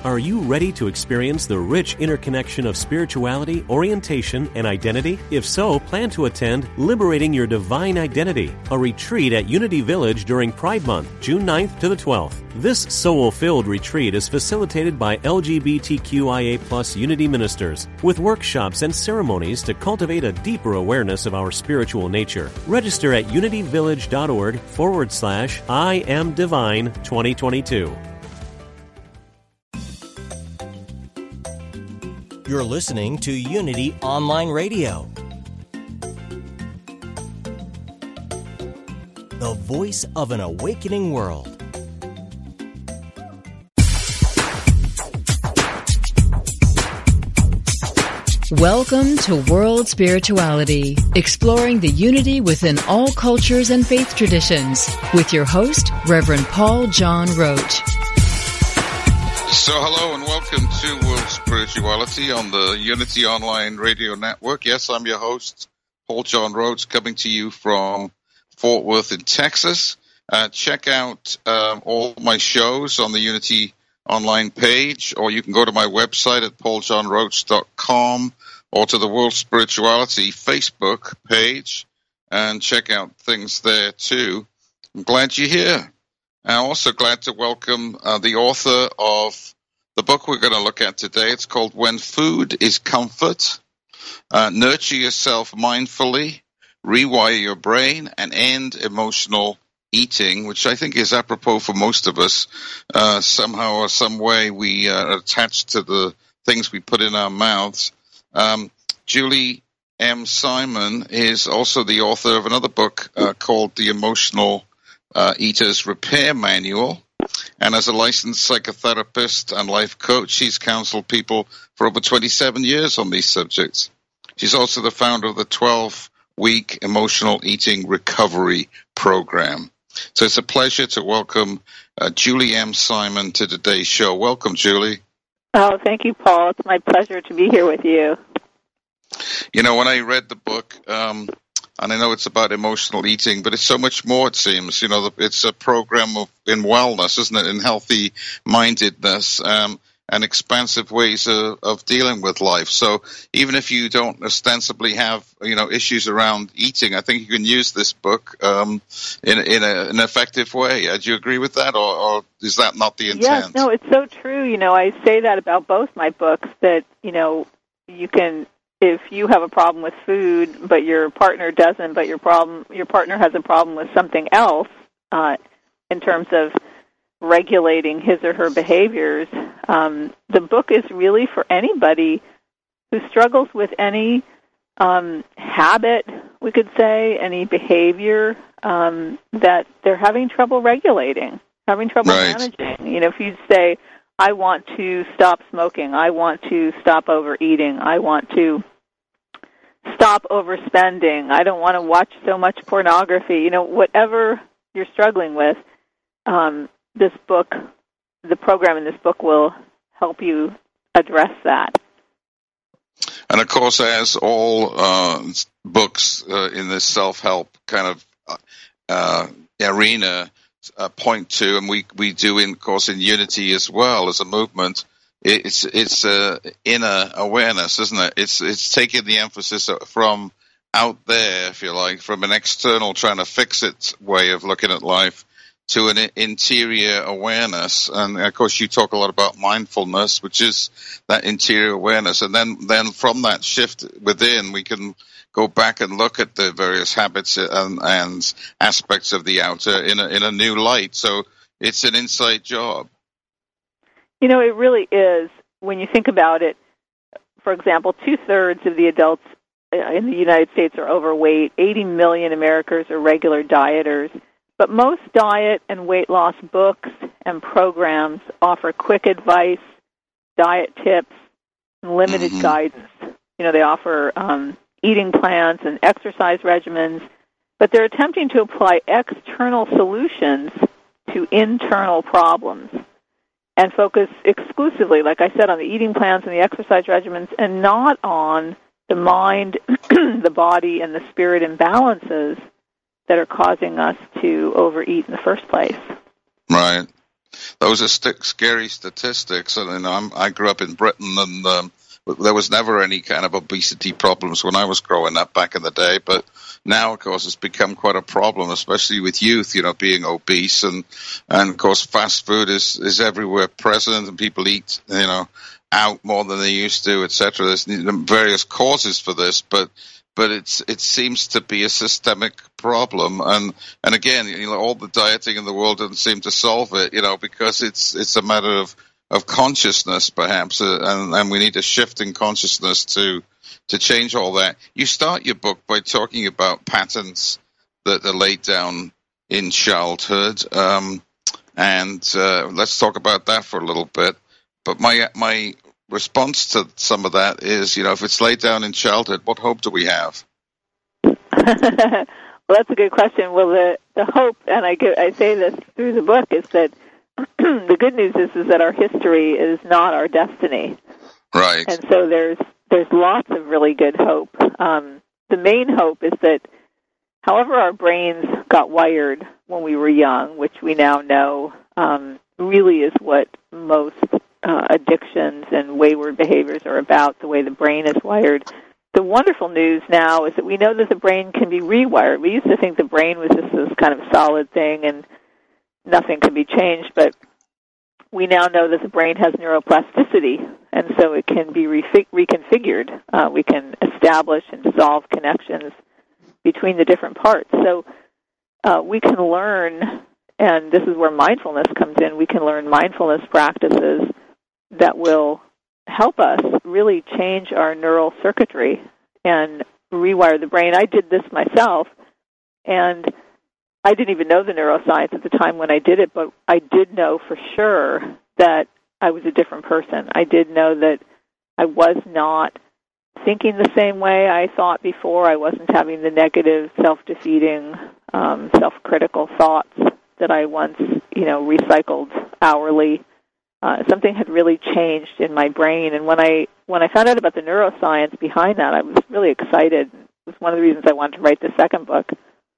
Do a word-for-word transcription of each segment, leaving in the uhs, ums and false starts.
Are you ready to experience the rich interconnection of spirituality, orientation, and identity? If so, plan to attend Liberating Your Divine Identity, a retreat at Unity Village during Pride Month, June ninth to the twelfth. This soul-filled retreat is facilitated by L G B T Q I A plus Unity ministers, with workshops and ceremonies to cultivate a deeper awareness of our spiritual nature. Register at unityvillage.org forward slash I am Divine twenty twenty-two. You're listening to Unity Online Radio, the voice of an awakening world. Welcome to World Spirituality, exploring the unity within all cultures and faith traditions, with your host, Reverend Paul John Roach. So hello and welcome to World Spirituality on the Unity Online Radio Network. Yes, I'm your host, Paul John Roach, coming to you from Fort Worth in Texas. Uh, check out um, all my shows on the Unity Online page, or you can go to my website at paul john roach dot com or to the World Spirituality Facebook page and check out things there too. I'm glad you're here. I'm also glad to welcome uh, the author of the book we're going to look at today. It's called When Food is Comfort, uh, Nurture Yourself Mindfully, Rewire Your Brain, and End Emotional Eating, which I think is apropos for most of us. Uh, somehow or some way we uh, are attached to the things we put in our mouths. Um, Julie M. Simon is also the author of another book uh, called The Emotional Uh, Eater's Repair Manual, and as a licensed psychotherapist and life coach, she's counseled people for over twenty-seven years on these subjects. She's also the founder of the twelve-week Emotional Eating Recovery Program. So it's a pleasure to welcome uh, Julie M. Simon to today's show. Welcome, Julie. Oh, thank you, Paul. It's my pleasure to be here with you. You know, when I read the book, um, and I know it's about emotional eating, but it's so much more, it seems. You know, it's a program of in wellness, isn't it, in healthy mindedness um, and expansive ways of, of dealing with life. So even if you don't ostensibly have, you know, issues around eating, I think you can use this book um, in, in a, an effective way. Uh, do you agree with that, or, or is that not the intent? Yes, no, it's so true. You know, I say that about both my books, that, you know, you can... If you have a problem with food, but your partner doesn't, but your problem, your partner has a problem with something else, uh, in terms of regulating his or her behaviors, um, the book is really for anybody who struggles with any um, habit, we could say, any behavior um, that they're having trouble regulating, having trouble right. managing. You know, if you say, I want to stop smoking, I want to stop overeating, I want to stop overspending, I don't want to watch so much pornography, you know, whatever you're struggling with, um, this book, the program in this book will help you address that. And of course, as all uh, books uh, in this self-help kind of uh, arena, Uh, point to, and we, we do, in of course, in Unity as well as a movement, it's it's uh, inner awareness, isn't it? It's it's taking the emphasis from out there, if you like, from an external trying to fix it way of looking at life to an interior awareness. And of course, you talk a lot about mindfulness, which is that interior awareness. And then then from that shift within, we can go back and look at the various habits and, and aspects of the outer in a, in a new light. So it's an inside job. You know, it really is. When you think about it, for example, two-thirds of the adults in the United States are overweight. eighty million Americans are regular dieters. But most diet and weight loss books and programs offer quick advice, diet tips, and limited mm-hmm. guidance. You know, they offer um, eating plans and exercise regimens, but they're attempting to apply external solutions to internal problems and focus exclusively, like I said, on the eating plans and the exercise regimens, and not on the mind, the body, and the spirit imbalances that are causing us to overeat in the first place. Right. those are st- scary statistics. And you know, I'm, I grew up in Britain, and um, there was never any kind of obesity problems when I was growing up back in the day. But now, of course, it's become quite a problem, especially with youth, you know, being obese. And, and of course, fast food is, is everywhere present, and people eat, you know, out more than they used to, et cetera. There's various causes for this, but but it's it seems to be a systemic problem. And and again, you know, all the dieting in the world doesn't seem to solve it, you know, because it's it's a matter of of consciousness, perhaps, uh, and, and we need a shift in consciousness to to change all that. You start your book by talking about patterns that are laid down in childhood, um, and uh, let's talk about that for a little bit. But my my response to some of that is, you know, if it's laid down in childhood, what hope do we have? Well, that's a good question. Well, the, the hope, and I, give, I say this through the book, is that the good news is, is that our history is not our destiny. Right. And so there's there's lots of really good hope. Um, the main hope is that however our brains got wired when we were young, which we now know um, really is what most uh, addictions and wayward behaviors are about, the way the brain is wired. The wonderful news now is that we know that the brain can be rewired. We used to think the brain was just this kind of solid thing and nothing can be changed, but we now know that the brain has neuroplasticity, and so it can be re- reconfigured. Uh, we can establish and dissolve connections between the different parts. So uh, we can learn, and this is where mindfulness comes in, we can learn mindfulness practices that will help us really change our neural circuitry and rewire the brain. I did this myself, and I didn't even know the neuroscience at the time when I did it, but I did know for sure that I was a different person. I did know that I was not thinking the same way I thought before. I wasn't having the negative, self-defeating, um, self-critical thoughts that I once, you know, recycled hourly. Uh, something had really changed in my brain, and when I when I found out about the neuroscience behind that, I was really excited. It was one of the reasons I wanted to write the second book.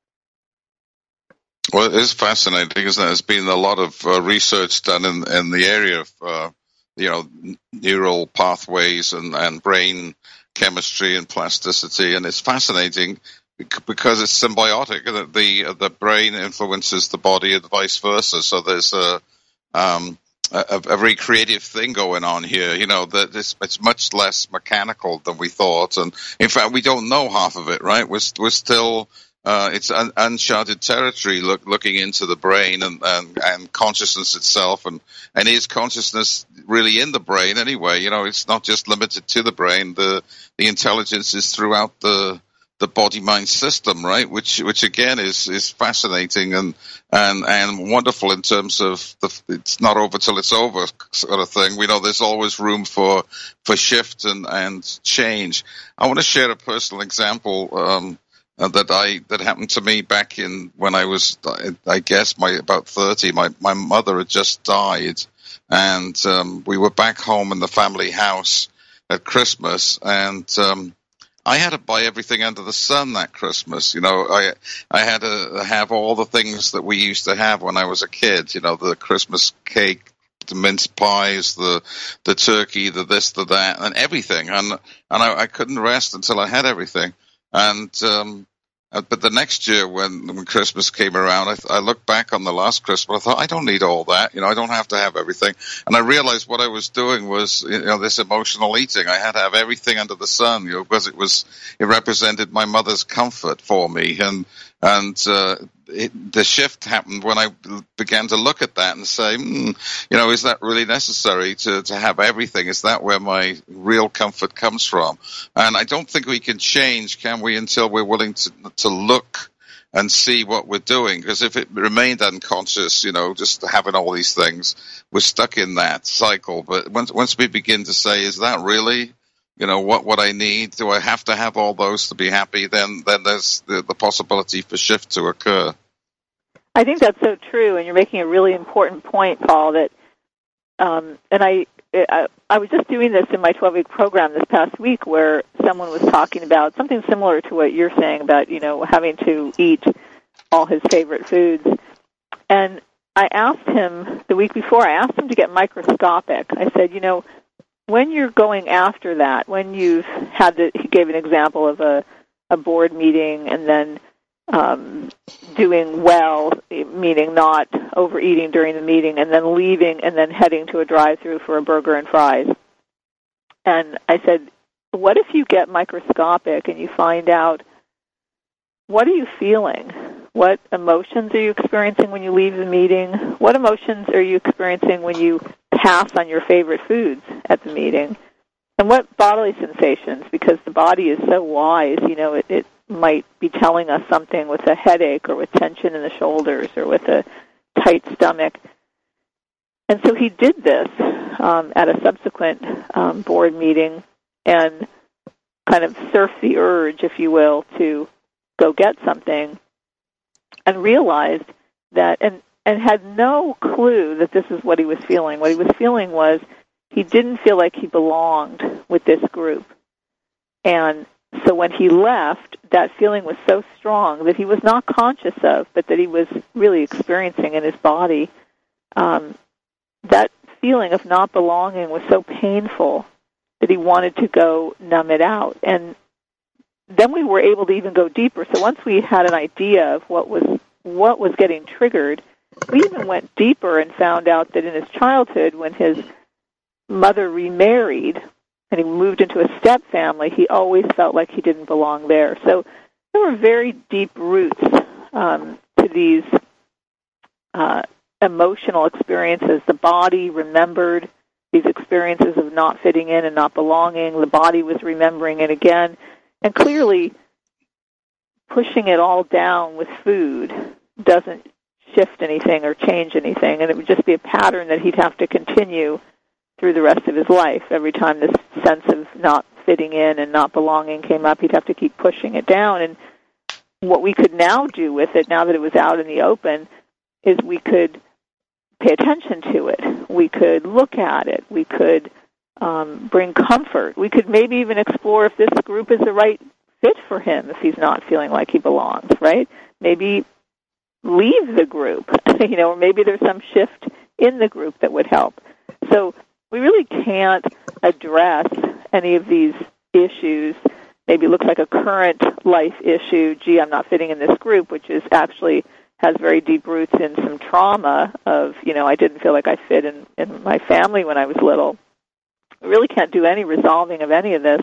Well, it is fascinating, isn't it? There's been a lot of uh, research done in, in the area of, uh, you know, neural pathways and, and brain chemistry and plasticity, and it's fascinating because it's symbiotic. The the, the brain influences the body and vice versa. So there's a um, a, a very creative thing going on here. You know, that it's, it's much less mechanical than we thought, and in fact, we don't know half of it. Right? We're we're still Uh, it's un- uncharted territory, look, looking into the brain and, and, and consciousness itself. And, and is consciousness really in the brain anyway? You know, it's not just limited to the brain. The the intelligence is throughout the the body-mind system, right? Which which again is, is fascinating and, and and wonderful in terms of the it's not over till it's over sort of thing. We know there's always room for for shift and, and change. I want to share a personal example. Um, Uh, that I that happened to me back in when I was, I guess, my about thirty. My my mother had just died, and um, we were back home in the family house at Christmas, and um, I had to buy everything under the sun that Christmas. You know, I I had to have all the things that we used to have when I was a kid. You know, the Christmas cake, the mince pies, the the turkey, the this, the that, and everything. And and I, I couldn't rest until I had everything. And um, but the next year, when when Christmas came around, I, I looked back on the last Christmas. I thought, I don't need all that. You know, I don't have to have everything. And I realized what I was doing was, you know, this emotional eating. I had to have everything under the sun, you know, because it was it represented my mother's comfort for me. And and uh, it, the shift happened when I began to look at that and say, hmm, you know, is that really necessary to, to have everything? Is that where my real comfort comes from? And I don't think we can change, can we, until we're willing to to look and see what we're doing. Because if it remained unconscious, you know, just having all these things, we're stuck in that cycle. But once once we begin to say, is that really, you know, what, what I need? Do I have to have all those to be happy? Then then there's the, the possibility for shift to occur. I think that's so true, and you're making a really important point, Paul, that, um, and I, I I was just doing this in my twelve-week program this past week where someone was talking about something similar to what you're saying about, you know, having to eat all his favorite foods. And I asked him the week before, I asked him to get microscopic. I said, you know, when you're going after that, when you've had the, he gave an example of a, a board meeting and then um, doing well, meaning not overeating during the meeting, and then leaving and then heading to a drive-thru for a burger and fries. And I said, what if you get microscopic and you find out, what are you feeling? What emotions are you experiencing when you leave the meeting? What emotions are you experiencing when you pass on your favorite foods at the meeting? And what bodily sensations? Because the body is so wise, you know, it, it might be telling us something with a headache or with tension in the shoulders or with a tight stomach. And so he did this um, at a subsequent um, board meeting and kind of surfed the urge, if you will, to go get something, and realized that, and, and had no clue that this is what he was feeling. What he was feeling was he didn't feel like he belonged with this group. And so when he left, that feeling was so strong that he was not conscious of, but that he was really experiencing in his body. Um, that feeling of not belonging was so painful that he wanted to go numb it out. And then we were able to even go deeper. So once we had an idea of what was what was getting triggered, we even went deeper and found out that in his childhood, when his mother remarried and he moved into a step family, he always felt like he didn't belong there. So there were very deep roots um, to these uh, emotional experiences. The body remembered these experiences of not fitting in and not belonging. The body was remembering it again. And clearly, pushing it all down with food doesn't shift anything or change anything, and it would just be a pattern that he'd have to continue through the rest of his life. Every time this sense of not fitting in and not belonging came up, he'd have to keep pushing it down. And what we could now do with it, now that it was out in the open, is we could pay attention to it. We could look at it. We could Um, bring comfort. We could maybe even explore if this group is the right fit for him if he's not feeling like he belongs, right? Maybe leave the group, you know, or maybe there's some shift in the group that would help. So we really can't address any of these issues. Maybe it looks like a current life issue, gee, I'm not fitting in this group, which is actually has very deep roots in some trauma of, you know, I didn't feel like I fit in, in my family when I was little. We really can't do any resolving of any of this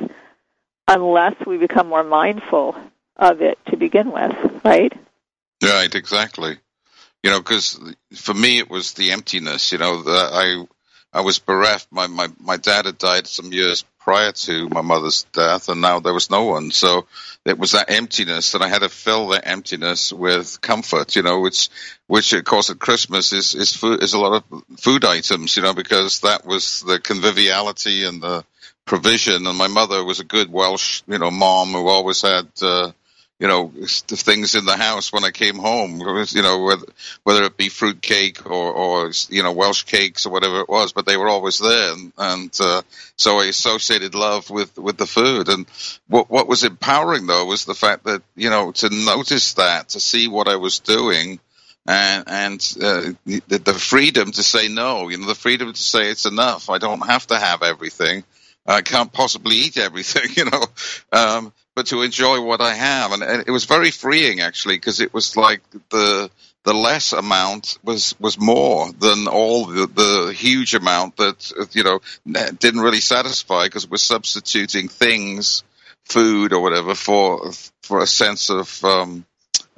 unless we become more mindful of it to begin with, right? Right, exactly. You know, because for me it was the emptiness. You know, the, I I was bereft. My, my my dad had died some years prior to my mother's death, and now there was no one. So it was that emptiness, and I had to fill that emptiness with comfort. You know, which which of course at Christmas is is food, is a lot of food items. You know, because that was the conviviality and the provision. And my mother was a good Welsh, you know, mom who always had. Uh, you know, the things in the house when I came home, you know, whether, whether it be fruit cake or, or, you know, Welsh cakes or whatever it was, but they were always there. And, and uh, so I associated love with, with the food. And what, what was empowering, though, was the fact that, you know, to notice that, to see what I was doing, and, and uh, the, the freedom to say no, you know, the freedom to say it's enough. I don't have to have everything. I can't possibly eat everything, you know. Um, but to enjoy what I have. And it was very freeing, actually, because it was like the the less amount was, was more than all the, the huge amount that, you know, didn't really satisfy, because we're substituting things, food or whatever, for for a sense of um,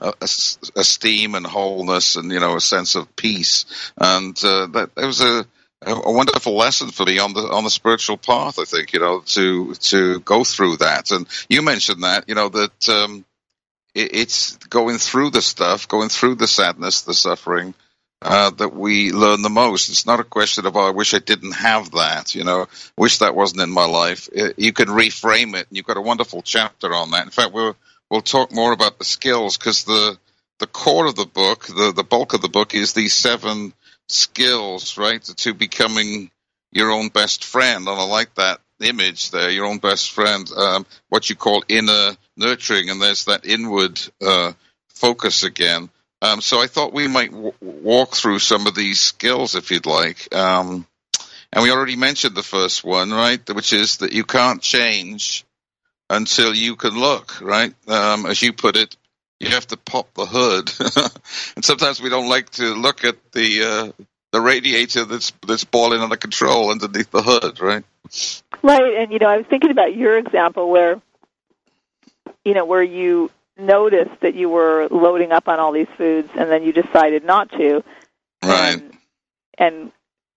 esteem and wholeness and, you know, a sense of peace. And uh, that it was a a wonderful lesson for me on the on the spiritual path, I think, you know, to to go through that. And you mentioned that, you know, that um, it, it's going through the stuff, going through the sadness, the suffering, uh, that we learn the most. It's not a question of, oh, I wish I didn't have that, you know, wish that wasn't in my life. It, you can reframe it, and you've got a wonderful chapter on that. In fact, we'll we'll talk more about the skills, because the the core of the book, the the bulk of the book, is these seven skills, right, to becoming your own best friend. And I like that image there, your own best friend, um, what you call inner nurturing, and there's that inward uh, focus again. Um, so I thought we might w- walk through some of these skills, if you'd like. Um, and we already mentioned the first one, right, which is that you can't change until you can look, right? Um, as you put it, you have to pop the hood. And sometimes we don't like to look at the uh, the radiator that's that's boiling under control underneath the hood, right? Right, and, you know, I was thinking about your example where, you know, where you noticed that you were loading up on all these foods and then you decided not to. Right. And, and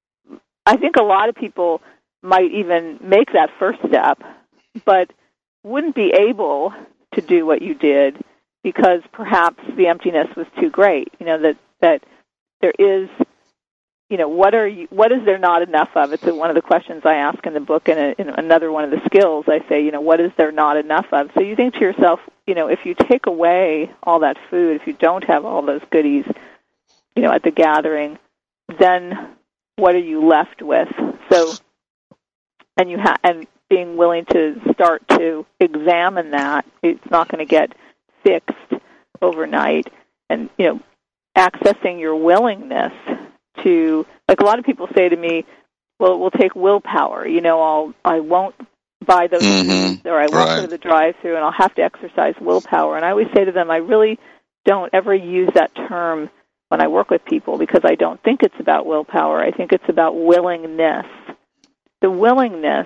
I think a lot of people might even make that first step, but wouldn't be able to do what you did because perhaps the emptiness was too great. You know, that, that there is, you know, what are you, what is there not enough of? It's one of the questions I ask in the book, and a, in another one of the skills I say, you know, what is there not enough of? So you think to yourself, you know, if you take away all that food, if you don't have all those goodies, you know, at the gathering, then what are you left with? So, and you ha- and being willing to start to examine that, it's not going to get fixed overnight, and, you know, accessing your willingness to, like a lot of people say to me, well, it will take willpower. You know, I'll, I won't buy those mm-hmm. foods, or I won't right. go to the drive-thru, and I'll have to exercise willpower. And I always say to them, I really don't ever use that term when I work with people because I don't think it's about willpower. I think it's about willingness. The willingness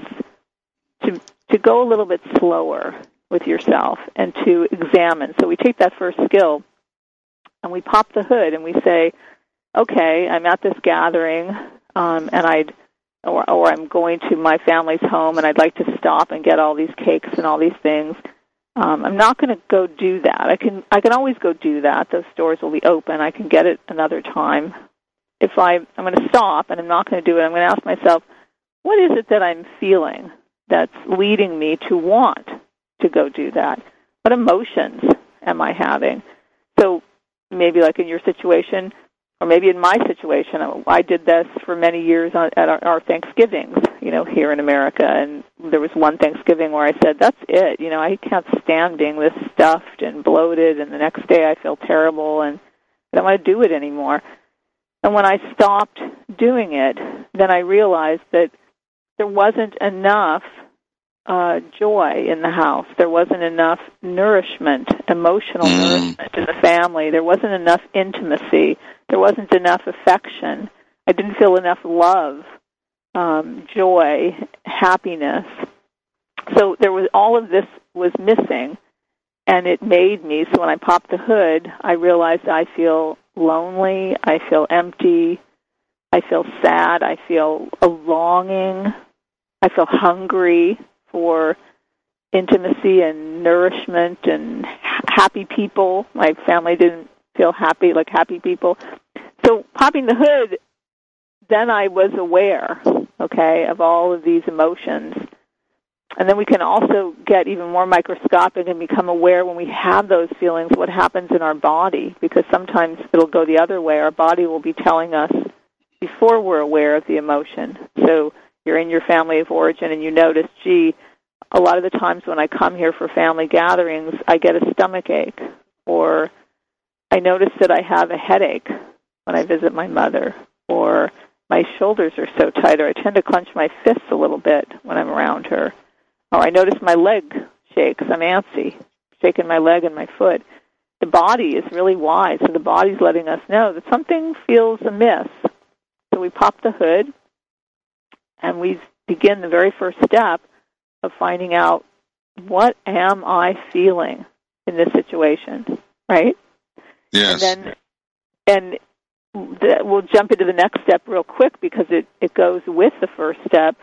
to to go a little bit slower with yourself and to examine. So we take that first skill and we pop the hood and we say, okay, I'm at this gathering, um, and I'd, or, or I'm going to my family's home, and I'd like to stop and get all these cakes and all these things. Um, I'm not going to go do that. I can, I can always go do that. Those stores will be open. I can get it another time. If I, I'm going to stop, and I'm not going to do it, I'm going to ask myself, what is it that I'm feeling that's leading me to want to go do that? What emotions am I having? So maybe like in your situation, or maybe in my situation, I did this for many years at our, our Thanksgivings, you know, here in America. And there was one Thanksgiving where I said, that's it. You know, I can't stand being this stuffed and bloated, and the next day I feel terrible, and I don't want to do it anymore. And when I stopped doing it, then I realized that there wasn't enough uh, joy in the house. There wasn't enough nourishment, emotional mm. nourishment in the family. There wasn't enough intimacy. There wasn't enough affection. I didn't feel enough love, um, joy, happiness. So there was all of this was missing, and it made me, so when I popped the hood, I realized I feel lonely, I feel empty, I feel sad, I feel a longing, I feel hungry for intimacy and nourishment and happy people. My family didn't feel happy, like happy people. So popping the hood, then I was aware, okay, of all of these emotions. And then we can also get even more microscopic and become aware when we have those feelings, what happens in our body, because sometimes it'll go the other way. Our body will be telling us before we're aware of the emotion. So you're in your family of origin and you notice, gee, a lot of the times when I come here for family gatherings, I get a stomach ache, or I notice that I have a headache when I visit my mother, or my shoulders are so tight, or I tend to clench my fists a little bit when I'm around her. Or I notice my leg shakes. I'm antsy, shaking my leg and my foot. The body is really wise, so the body's letting us know that something feels amiss. So we pop the hood, and we begin the very first step of finding out, what am I feeling in this situation, right? Yes. And then, and the, we'll jump into the next step real quick because it, it goes with the first step.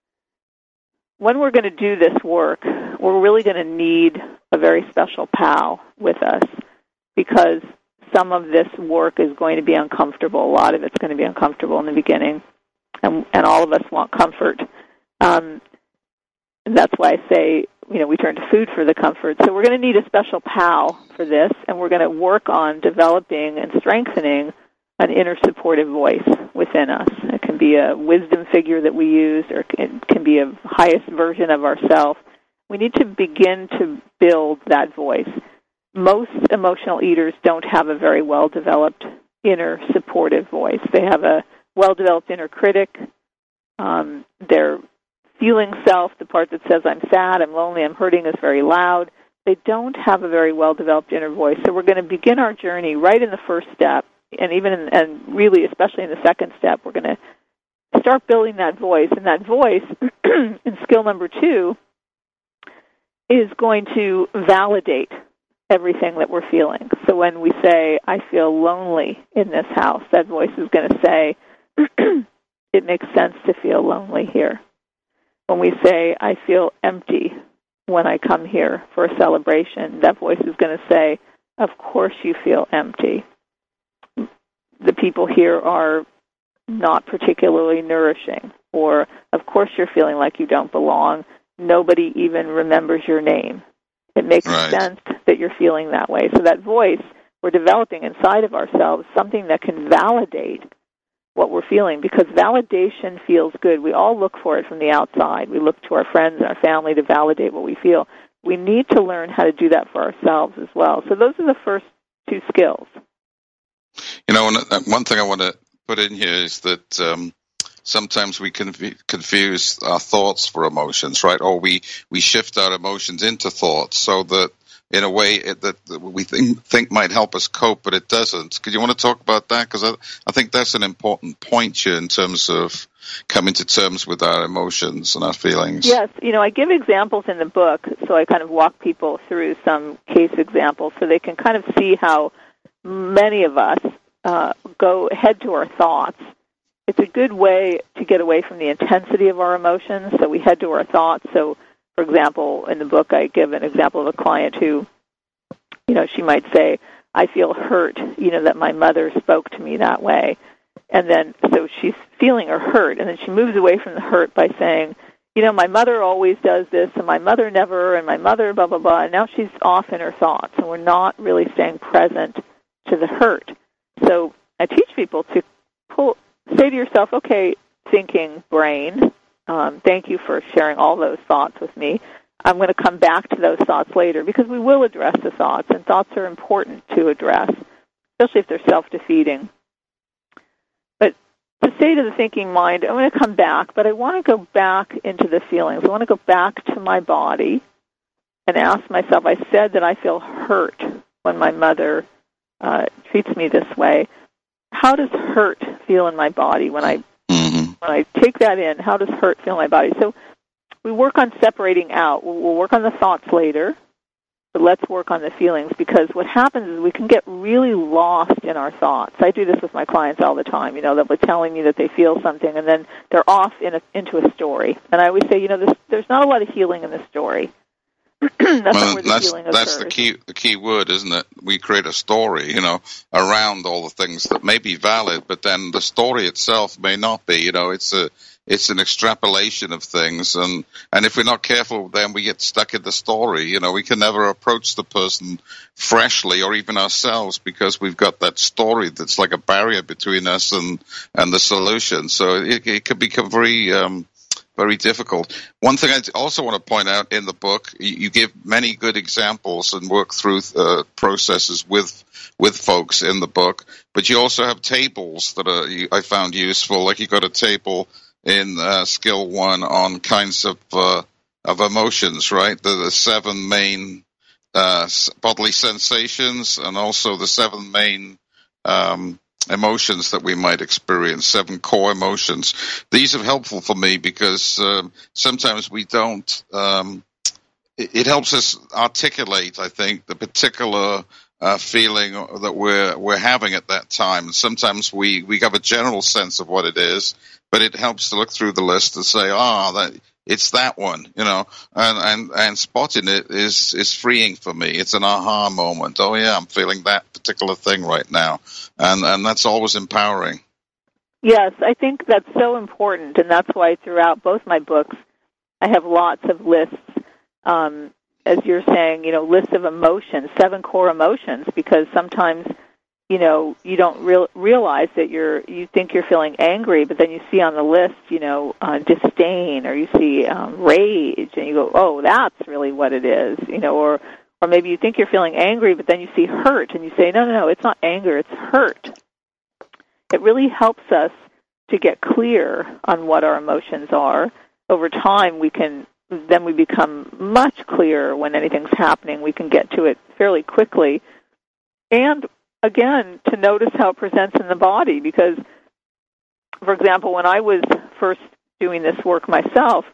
When we're going to do this work, we're really going to need a very special pal with us, because some of this work is going to be uncomfortable. A lot of it's going to be uncomfortable in the beginning, and, and all of us want comfort. Um, and that's why I say, you know, we turn to food for the comfort. So we're going to need a special pal for this, and we're going to work on developing and strengthening an inner supportive voice within us. It can be a wisdom figure that we use, or it can be a highest version of ourselves. We need to begin to build that voice. most emotional eaters don't have a very well-developed inner supportive voice. They have a well-developed inner critic. Um, their feeling self, the part that says, I'm sad, I'm lonely, I'm hurting, is very loud. They don't have a very well-developed inner voice. So we're going to begin our journey right in the first step, and even in, and really especially in the second step, we're going to start building that voice. And that voice, in skill number two, is going to validate everything that we're feeling. So when we say, I feel lonely in this house, that voice is going to say, it makes sense to feel lonely here. When we say, I feel empty when I come here for a celebration, that voice is going to say, of course you feel empty. The people here are not particularly nourishing, or of course you're feeling like you don't belong. Nobody even remembers your name. It makes right. sense that you're feeling that way. So that voice, we're developing inside of ourselves something that can validate what we're feeling, because validation feels good. We all look for it from the outside. We look to our friends and our family to validate what we feel. We need to learn how to do that for ourselves as well. So those are the first two skills. You know, one thing I want to put in here is that um, sometimes we conf- confuse our thoughts for emotions, right? Or we, we shift our emotions into thoughts so that in a way it, that we think, think might help us cope, but it doesn't. Could you want to talk about that? Because I, I think that's an important point here in terms of coming to terms with our emotions and our feelings. Yes. You know, I give examples in the book, so I kind of walk people through some case examples so they can kind of see how many of us uh, go head to our thoughts. It's a good way to get away from the intensity of our emotions, so we head to our thoughts. So, for example, in the book, I give an example of a client who, you know, she might say, I feel hurt, you know, that my mother spoke to me that way. And then, so she's feeling her hurt, and then she moves away from the hurt by saying, you know, my mother always does this, and my mother never, and my mother, blah, blah, blah. And now she's off in her thoughts, and we're not really staying present to the hurt. So I teach people to pull, say to yourself, okay, thinking brain, Um, thank you for sharing all those thoughts with me. I'm going to come back to those thoughts later, because we will address the thoughts, and thoughts are important to address, especially if they're self-defeating. But to say to the thinking mind, I'm going to come back, but I want to go back into the feelings. I want to go back to my body and ask myself, I said that I feel hurt when my mother uh, treats me this way. How does hurt feel in my body when I When I take that in? How does hurt feel in my body? So we work on separating out. We'll, we'll work on the thoughts later, but let's work on the feelings, because what happens is we can get really lost in our thoughts. I do this with my clients all the time. You know, they'll be telling me that they feel something, and then they're off in a, into a story. And I always say, you know, this, there's not a lot of healing in the story. that's well, where the that's, healing that's occurs. the key, the key word, isn't it? We create a story, you know, around all the things that may be valid, but then the story itself may not be. You know, it's a, it's an extrapolation of things, and, and if we're not careful, then we get stuck in the story. You know, we can never approach the person freshly, or even ourselves, because we've got that story that's like a barrier between us and, and the solution. So it, it could become very, um, very difficult. One thing I also want to point out in the book, you give many good examples and work through uh, processes with with folks in the book, but you also have tables that are, I found useful. Like you got a table in uh, skill one on kinds of uh, of emotions, right? The, the seven main uh, bodily sensations, and also the seven main um emotions that we might experience, seven core emotions. These are helpful for me because um, sometimes we don't, um, it, it helps us articulate, I think, the particular uh, feeling that we're we're having at that time. Sometimes we, we have a general sense of what it is, but it helps to look through the list and say, ah, oh, that it's that one, you know, and, and, and spotting it is, is freeing for me. It's an aha moment. Oh yeah, I'm feeling that particular thing right now. And, and that's always empowering. Yes, I think that's so important, and that's why throughout both my books, I have lots of lists, um, as you're saying, you know, lists of emotions, seven core emotions, because sometimes, you know, you don't real, realize that you're, you think you're feeling angry, but then you see on the list, you know, uh, disdain, or you see um, rage, and you go, oh, that's really what it is, you know, or Or maybe you think you're feeling angry, but then you see hurt, and you say, no, no, no, it's not anger, it's hurt. It really helps us to get clear on what our emotions are. Over time, we can then we become much clearer when anything's happening. We can get to it fairly quickly. And, again, to notice how it presents in the body, because, for example, when I was first doing this work myself,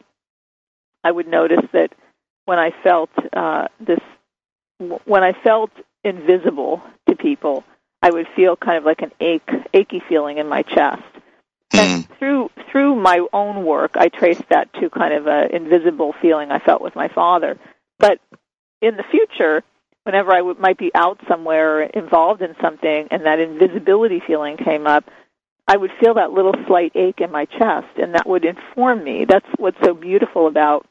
I would notice that when I felt uh, this, when I felt invisible to people, I would feel kind of like an ache, achy feeling in my chest. And through through my own work, I traced that to kind of an invisible feeling I felt with my father. But in the future, whenever I w- might be out somewhere or involved in something and that invisibility feeling came up, I would feel that little slight ache in my chest, and that would inform me. That's what's so beautiful about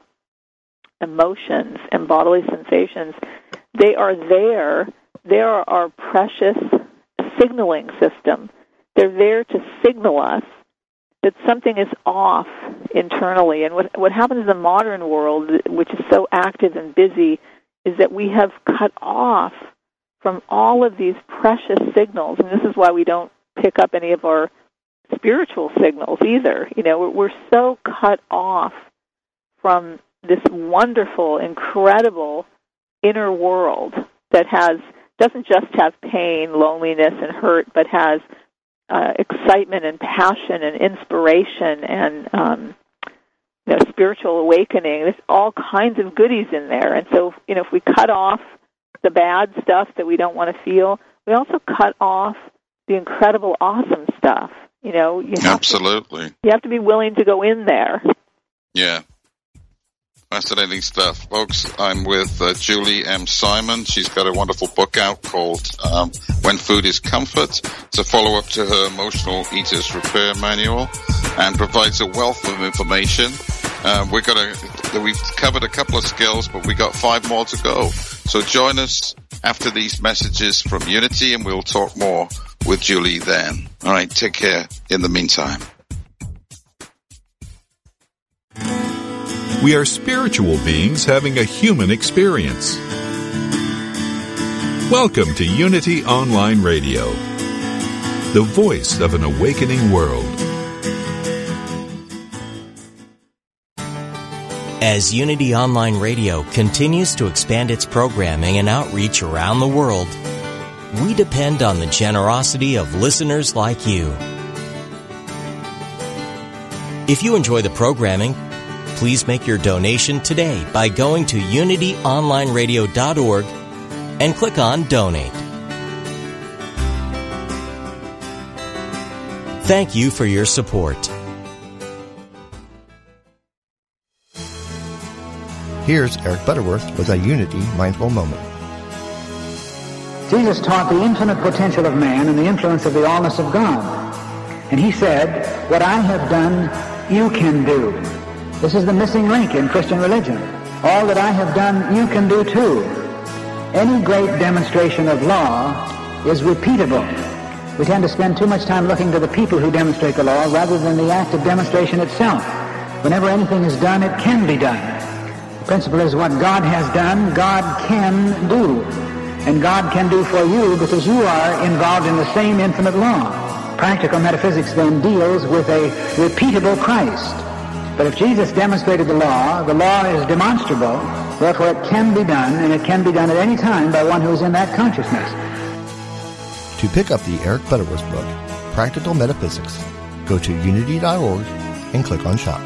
emotions and bodily sensations. They are there. They are our precious signaling system. They're there to signal us that something is off internally. And what what happens in the modern world, which is so active and busy, is that we have cut off from all of these precious signals. And this is why we don't pick up any of our spiritual signals either. You know, we're, we're so cut off from this wonderful, incredible inner world that has doesn't just have pain, loneliness, and hurt, but has Uh, excitement and passion and inspiration and um, you know, spiritual awakening. There's all kinds of goodies in there. And so, you know, if we cut off the bad stuff that we don't want to feel, we also cut off the incredible, awesome stuff. You know, you have absolutely. To, you have to be willing to go in there. Yeah. Fascinating stuff. Folks, I'm with uh, Julie M. Simon. She's got a wonderful book out called um, When Food is Comfort. It's a follow-up to her Emotional Eaters Repair Manual and provides a wealth of information. Uh, we're gonna, we've covered a couple of skills, but we got five more to go. So join us after these messages from Unity, and we'll talk more with Julie then. All right, take care in the meantime. We are spiritual beings having a human experience. Welcome to Unity Online Radio, the voice of an awakening world. As Unity Online Radio continues to expand its programming and outreach around the world, we depend on the generosity of listeners like you. If you enjoy the programming, please make your donation today by going to unity online radio dot org and click on Donate. Thank you for your support. Here's Eric Butterworth with a Unity Mindful Moment. Jesus taught the infinite potential of man and the influence of the allness of God. And he said, what I have done, you can do. This is the missing link in Christian religion. All that I have done, you can do too. Any great demonstration of law is repeatable. We tend to spend too much time looking to the people who demonstrate the law rather than the act of demonstration itself. Whenever anything is done, it can be done. The principle is what God has done, God can do. And God can do for you because you are involved in the same infinite law. Practical metaphysics then deals with a repeatable Christ. But if Jesus demonstrated the law, the law is demonstrable, therefore it can be done, and it can be done at any time by one who is in that consciousness. To pick up the Eric Butterworth book, Practical Metaphysics, go to unity dot org and click on Shop.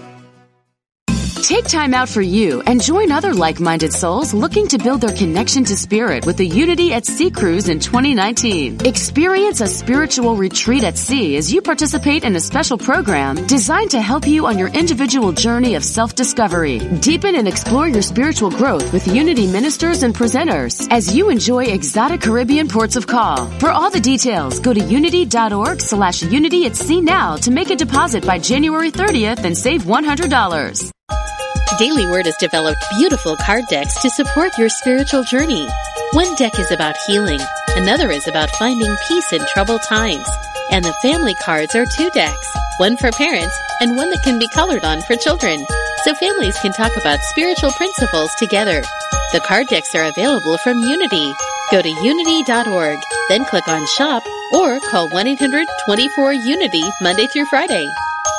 Take time out for you and join other like-minded souls looking to build their connection to spirit with the Unity at Sea Cruise in twenty nineteen. Experience a spiritual retreat at sea as you participate in a special program designed to help you on your individual journey of self-discovery. Deepen and explore your spiritual growth with Unity ministers and presenters as you enjoy exotic Caribbean ports of call. For all the details, go to unity dot org slash unity at sea now to make a deposit by January thirtieth and save one hundred dollars. Daily Word has developed beautiful card decks to support your spiritual journey. One deck is about healing, another is about finding peace in troubled times. And the family cards are two decks, one for parents and one that can be colored on for children, so families can talk about spiritual principles together. The card decks are available from Unity. Go to unity dot org, then click on Shop, or call one eight hundred twenty-four unity Monday through Friday.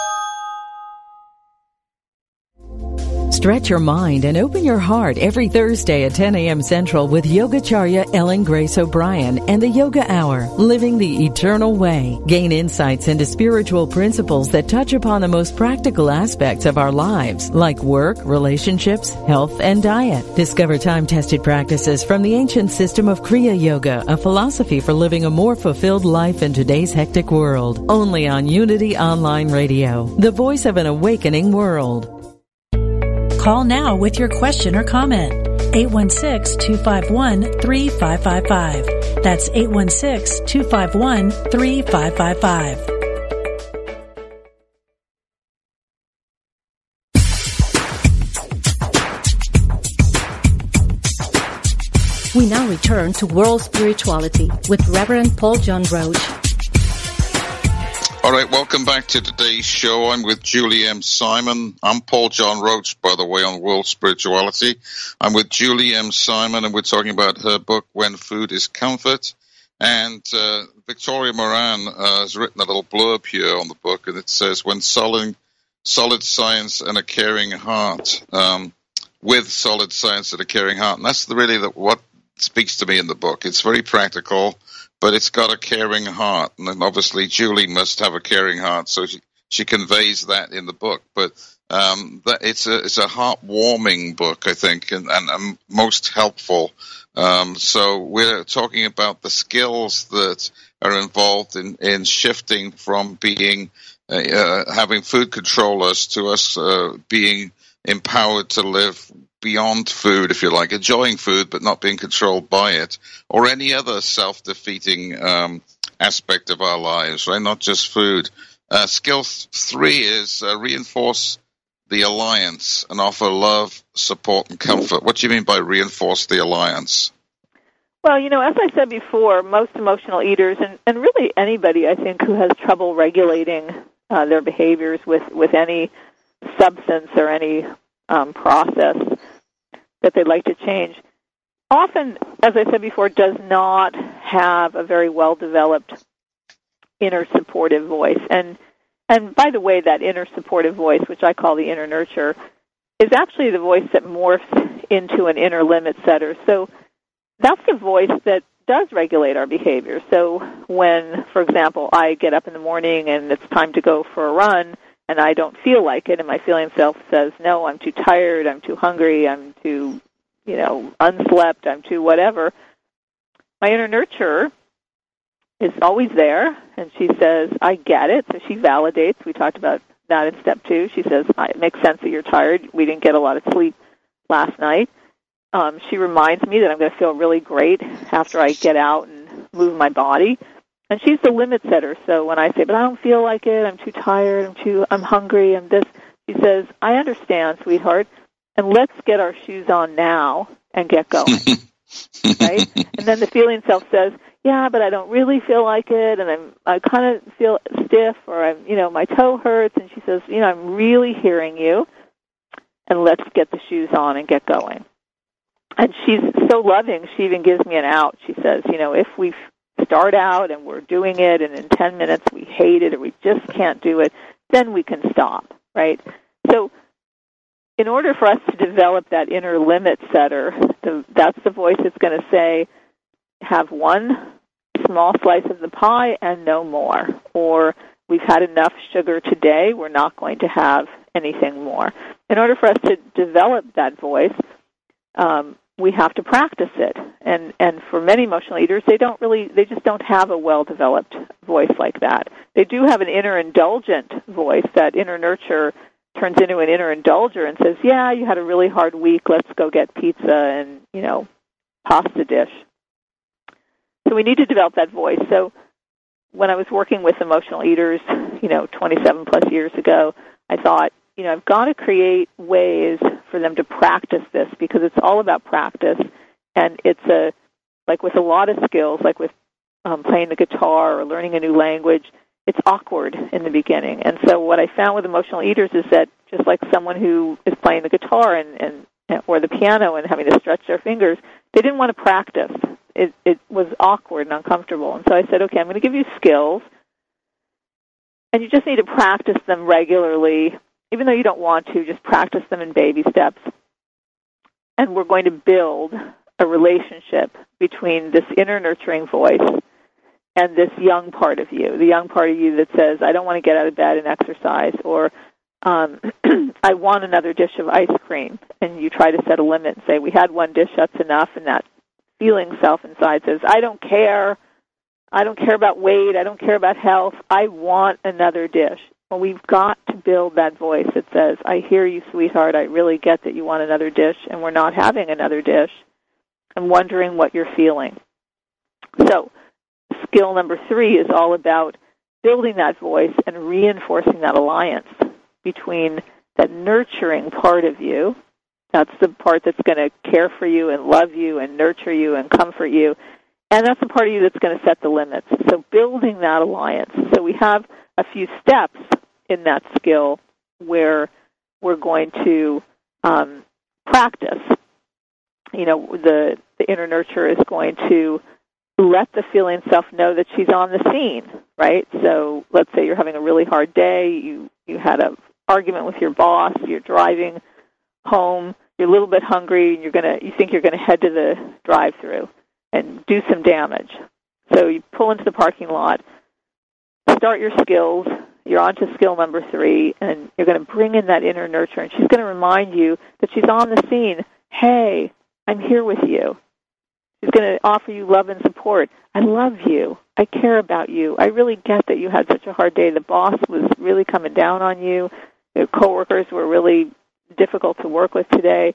Stretch your mind and open your heart every Thursday at ten a.m. Central with Yogacharya Ellen Grace O'Brien and the Yoga Hour, Living the Eternal Way. Gain insights into spiritual principles that touch upon the most practical aspects of our lives, like work, relationships, health, and diet. Discover time-tested practices from the ancient system of Kriya Yoga, a philosophy for living a more fulfilled life in today's hectic world. Only on Unity Online Radio, the voice of an awakening world. Call now with your question or comment. eight one six, two five one, three five five five. That's eight one six, two five one, three five five five. We now return to World Spirituality with Reverend Paul John Roach. All right, welcome back to today's show. I'm with Julie M. Simon. I'm Paul John Roach, by the way, on World Spirituality. I'm with Julie M. Simon, and we're talking about her book, When Food is Comfort. And uh, Victoria Moran uh, has written a little blurb here on the book, and it says, when solid, solid science and a caring heart, um, with solid science and a caring heart. And that's really the, what speaks to me in the book. It's very practical, but it's got a caring heart. And then obviously Julie must have a caring heart, so she, she conveys that in the book. But um, that it's a it's a heart-warming book, I think, and, and, and most helpful. Um, so we're talking about the skills that are involved in, in shifting from being uh, having food control us to us uh, being empowered to live beyond food, if you like, enjoying food but not being controlled by it, or any other self-defeating um, aspect of our lives, right? Not just food. Uh, skill th- three is uh, reinforce the alliance and offer love, support, and comfort. What do you mean by reinforce the alliance? Well, you know, as I said before, most emotional eaters, and, and really anybody, I think, who has trouble regulating uh, their behaviors with, with any substance or any um, process that they'd like to change, often, as I said before, does not have a very well-developed inner supportive voice. And and by the way, that inner supportive voice, which I call the inner nurture, is actually the voice that morphs into an inner limit setter. So that's the voice that does regulate our behavior. So when, for example, I get up in the morning and it's time to go for a run, and I don't feel like it, and my feeling self says, no, I'm too tired, I'm too hungry, I'm too, you know, unslept, I'm too whatever, my inner nurture is always there, and she says, I get it. So she validates. We talked about that in step two. She says, it makes sense that you're tired. We didn't get a lot of sleep last night. Um, she reminds me that I'm going to feel really great after I get out and move my body. And she's the limit setter. So when I say, but I don't feel like it, I'm too tired, I'm too, I'm hungry, I'm this, she says, I understand, sweetheart, and let's get our shoes on now and get going. Right? And then the feeling self says, yeah, but I don't really feel like it, and I'm, I kind of feel stiff, or I'm, you know, my toe hurts, and she says, you know, I'm really hearing you, and let's get the shoes on and get going. And she's so loving, she even gives me an out. She says, you know, if we start out and we're doing it, and in ten minutes we hate it or we just can't do it, then we can stop, right? So in order for us to develop that inner limit setter, the, that's the voice that's going to say, have one small slice of the pie and no more. Or we've had enough sugar today, we're not going to have anything more. In order for us to develop that voice, um, we have to practice it. And and for many emotional eaters, they don't really, they just don't have a well-developed voice like that. They do have an inner indulgent voice. That inner nurture turns into an inner indulger and says, yeah, you had a really hard week, let's go get pizza and, you know, pasta dish. So we need to develop that voice. So when I was working with emotional eaters, you know, twenty-seven plus years ago, I thought, you know, I've got to create ways for them to practice this, because it's all about practice. And it's a, like with a lot of skills, like with um, playing the guitar or learning a new language, it's awkward in the beginning. And so what I found with emotional eaters is that just like someone who is playing the guitar and, and or the piano and having to stretch their fingers, they didn't want to practice. It, it was awkward and uncomfortable. And so I said, okay, I'm going to give you skills, and you just need to practice them regularly. Even though you don't want to, just practice them in baby steps. And we're going to build a relationship between this inner nurturing voice and this young part of you, the young part of you that says, I don't want to get out of bed and exercise, or um, I want another dish of ice cream. And you try to set a limit and say, we had one dish, that's enough. And that feeling self inside says, I don't care. I don't care about weight. I don't care about health. I want another dish. Well, we've got to build that voice that says, I hear you, sweetheart. I really get that you want another dish, and we're not having another dish. I'm wondering what you're feeling. So skill number three is all about building that voice and reinforcing that alliance between that nurturing part of you. That's the part that's going to care for you and love you and nurture you and comfort you. And that's the part of you that's going to set the limits. So building that alliance. So we have a few steps in that skill where we're going to um, practice. You know, the, the inner nurturer is going to let the feeling self know that she's on the scene, right? So let's say you're having a really hard day, you, you had an argument with your boss, you're driving home, you're a little bit hungry, and you're gonna you think you're gonna head to the drive-thru and do some damage. So you pull into the parking lot, start your skills, you're on to skill number three, and you're going to bring in that inner nurture, and she's going to remind you that she's on the scene. Hey, I'm here with you. She's going to offer you love and support. I love you. I care about you. I really get that you had such a hard day. The boss was really coming down on you. Your coworkers were really difficult to work with today.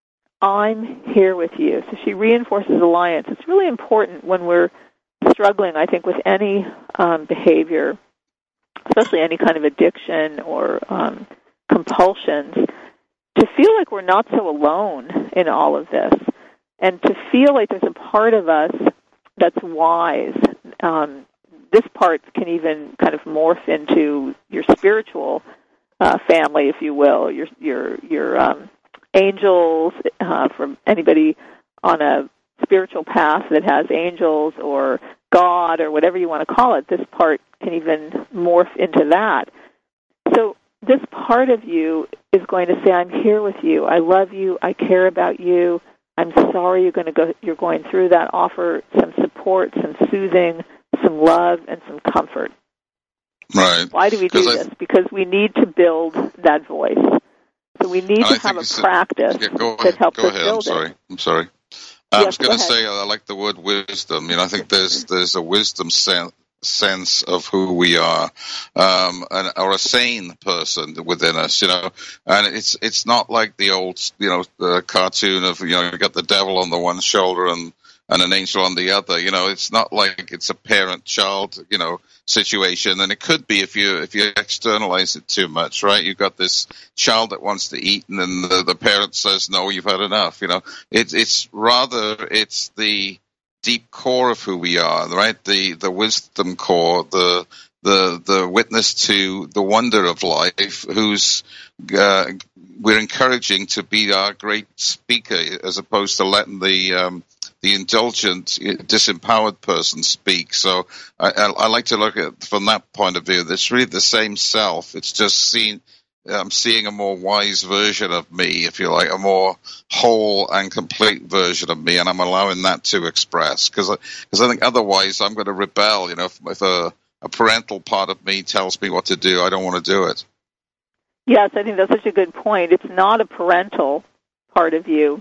I'm here with you. So she reinforces alliance. It's really important when we're struggling, I think, with any um, behavior, especially any kind of addiction or um, compulsions, to feel like we're not so alone in all of this, and to feel like there's a part of us that's wise. Um, this part can even kind of morph into your spiritual uh, family, if you will, your your your um, angels, uh, from anybody on a spiritual path that has angels or God or whatever you want to call it. This part can even morph into that. So this part of you is going to say, I'm here with you. I love you. I care about you. I'm sorry you're going to go. You're going through that. Offer some support, some soothing, some love, and some comfort. Right. Why do we do I, this? Because we need to build that voice. So we need to have a practice yeah, go that helps go us ahead. build I'm sorry. it. I'm sorry. I yes, was going to go say I like the word wisdom. You know, I think there's there's a wisdom sen- sense of who we are, um, and, or a sane person within us. You know, and it's it's not like the old you know the cartoon of you know you got the devil on the one shoulder and and an angel on the other. You know, it's not like it's a parent-child, you know, situation. And it could be if you if you externalize it too much, right? You've got this child that wants to eat, and then the, the parent says, "No, you've had enough." You know, it's it's rather it's the deep core of who we are, right? The the wisdom core, the the the witness to the wonder of life, who's uh, we're encouraging to be our great speaker, as opposed to letting the um, the indulgent, disempowered person speak. So I, I, I like to look at it from that point of view. It's really the same self. It's just seen. I'm seeing a more wise version of me, if you like, a more whole and complete version of me, and I'm allowing that to express. Because I, I think otherwise I'm going to rebel. You know, if, if a, a parental part of me tells me what to do, I don't want to do it. Yes, I think that's such a good point. It's not a parental part of you.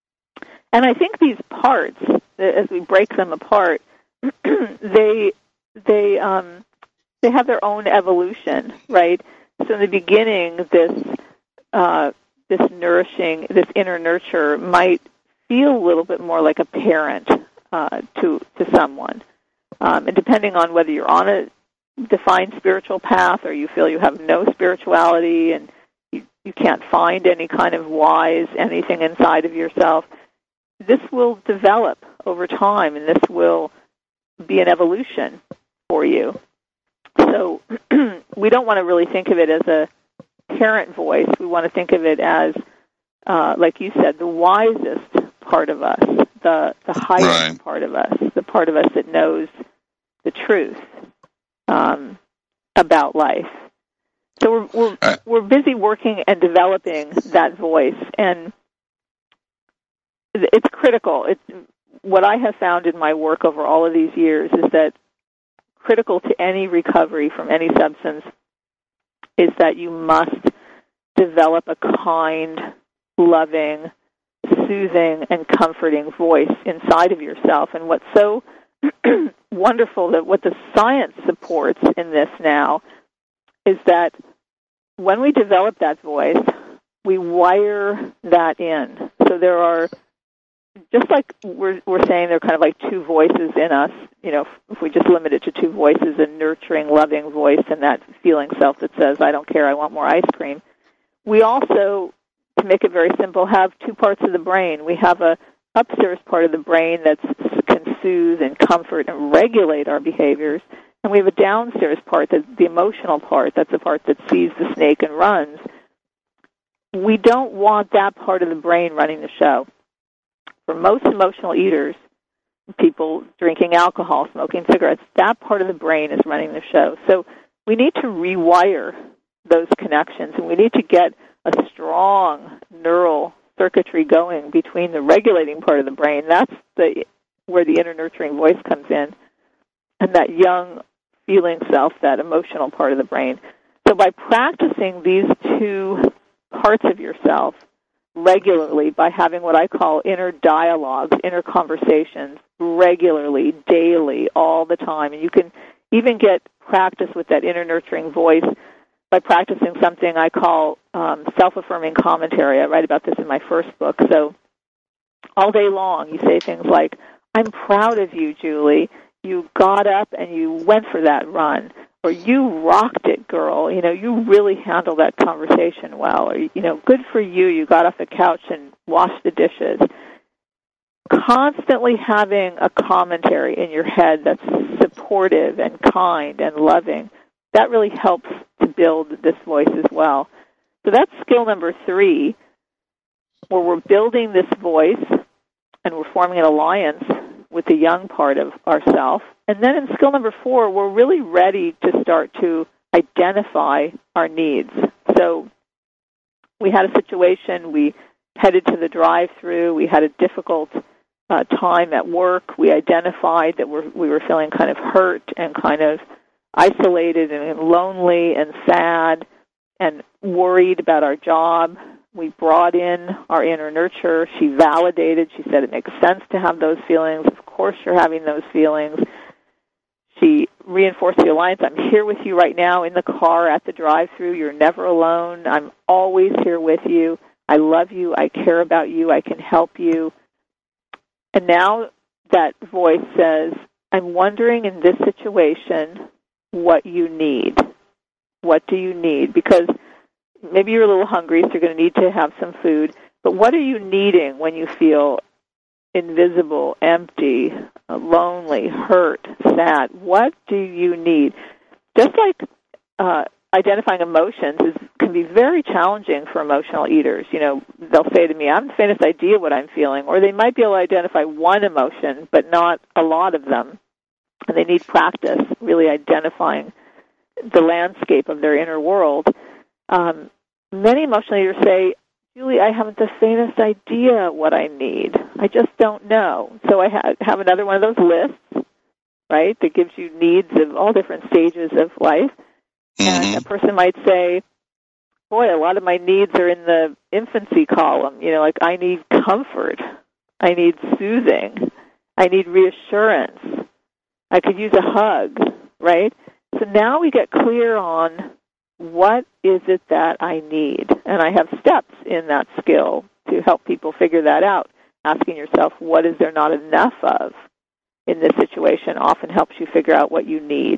And I think these parts, as we break them apart, they they um, they have their own evolution, right? So in the beginning, this uh, this nourishing, this inner nurture might feel a little bit more like a parent uh, to to someone, um, and depending on whether you're on a defined spiritual path or you feel you have no spirituality and you, you can't find any kind of wise anything inside of yourself, this will develop over time, and this will be an evolution for you. So we don't want to really think of it as a parent voice. We want to think of it as uh, like you said, the wisest part of us, the the highest right. part of us, the part of us that knows the truth um, about life. So we're we're, uh, we're busy working and developing that voice, and it's critical. It's what I have found in my work over all of these years is that critical to any recovery from any substance is that you must develop a kind, loving, soothing, and comforting voice inside of yourself. And what's so wonderful, that what the science supports in this now, is that when we develop that voice, we wire that in. So there are, just like we're, we're saying, there are kind of like two voices in us. You know, if we just limit it to two voices, a nurturing, loving voice and that feeling self that says, I don't care, I want more ice cream. We also, to make it very simple, have two parts of the brain. We have a upstairs part of the brain that can soothe and comfort and regulate our behaviors, and we have a downstairs part, that's the emotional part. That's the part that sees the snake and runs. We don't want that part of the brain running the show. For most emotional eaters, people drinking alcohol, smoking cigarettes, that part of the brain is running the show. So we need to rewire those connections, and we need to get a strong neural circuitry going between the regulating part of the brain, that's the where the inner nurturing voice comes in, and that young feeling self, that emotional part of the brain. So by practicing these two parts of yourself regularly, by having what I call inner dialogues, inner conversations, regularly, daily, all the time, and you can even get practice with that inner nurturing voice by practicing something I call um, self-affirming commentary. I write about this in my first book. So all day long you say things like, I'm proud of you, Julie. You got up and you went for that run. Or you rocked it, girl. You know, you really handled that conversation well. Or, you know, good for you. You got off the couch and washed the dishes. Constantly having a commentary in your head that's supportive and kind and loving, that really helps to build this voice as well. So that's skill number three, where we're building this voice and we're forming an alliance with the young part of ourself. And then in skill number four, we're really ready to start to identify our needs. So we had a situation, we headed to the drive-through, we had a difficult uh, time at work, we identified that we're, we were feeling kind of hurt and kind of isolated and lonely and sad and worried about our job. We brought in our inner nurture. She validated. She said, it makes sense to have those feelings. Of course you're having those feelings. She reinforced the alliance. I'm here with you right now in the car at the drive-thru. You're never alone. I'm always here with you. I love you. I care about you. I can help you. And now that voice says, I'm wondering in this situation what you need. What do you need? Because maybe you're a little hungry, so you're going to need to have some food. But what are you needing when you feel invisible, empty, lonely, hurt, sad? What do you need? Just like uh, identifying emotions is, can be very challenging for emotional eaters. You know, they'll say to me, I haven't the faintest idea what I'm feeling. Or they might be able to identify one emotion, but not a lot of them. And they need practice really identifying the landscape of their inner world. Um, many emotional eaters say, Julie, I haven't the faintest idea what I need. I just don't know. So I ha- have another one of those lists, right, that gives you needs of all different stages of life. Mm-hmm. And a person might say, boy, a lot of my needs are in the infancy column. You know, like I need comfort. I need soothing. I need reassurance. I could use a hug, right? So now we get clear on what is it that I need? And I have steps in that skill to help people figure that out. Asking yourself, what is there not enough of in this situation often helps you figure out what you need.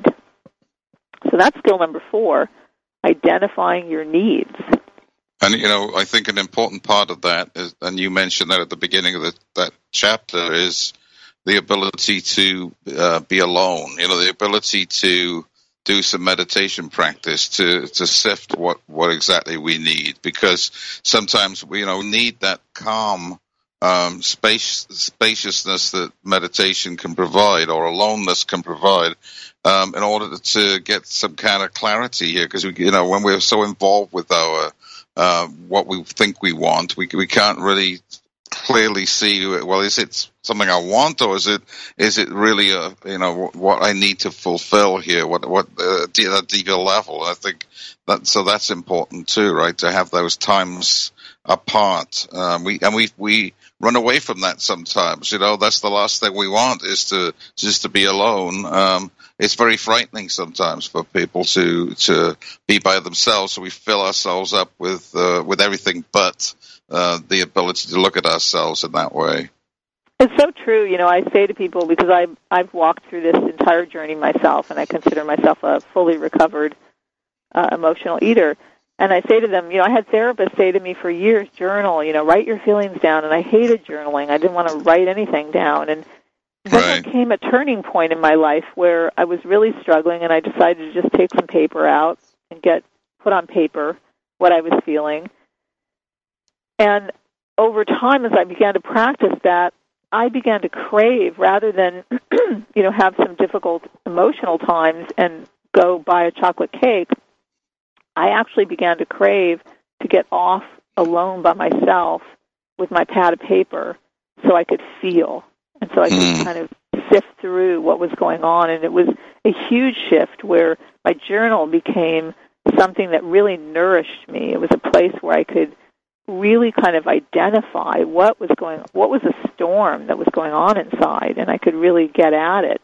So that's skill number four, identifying your needs. And, you know, I think an important part of that, is, and you mentioned that at the beginning of the, that chapter, is the ability to uh, be alone, you know, the ability to do some meditation practice to, to sift what, what exactly we need, because sometimes we, you know, need that calm um, space, spaciousness that meditation can provide, or aloneness can provide, um, in order to get some kind of clarity here. Because we, you know, when we're so involved with our uh, what we think we want, we we can't really clearly see, well, is it something I want, or is it is it really a, you know, what I need to fulfill here, what what uh, at a deeper level. I think that, so that's important too, right, to have those times apart. Um, we and we we run away from that sometimes. You know, that's the last thing we want, is to just to be alone. Um, it's very frightening sometimes for people to to be by themselves, so we fill ourselves up with uh, with everything but Uh, the ability to look at ourselves in that way. It's so true. You know, I say to people, because I've, I've walked through this entire journey myself, and I consider myself a fully recovered uh, emotional eater, and I say to them, you know, I had therapists say to me for years, journal, you know, write your feelings down, and I hated journaling. I didn't want to write anything down, and then right. there came a turning point in my life where I was really struggling, and I decided to just take some paper out and get put on paper what I was feeling. And over time, as I began to practice that, I began to crave, rather than, you know, have some difficult emotional times and go buy a chocolate cake, I actually began to crave to get off alone by myself with my pad of paper so I could feel, and so I could mm. kind of sift through what was going on. And it was a huge shift where my journal became something that really nourished me. It was a place where I could really kind of identify what was going, what was the storm that was going on inside, and I could really get at it.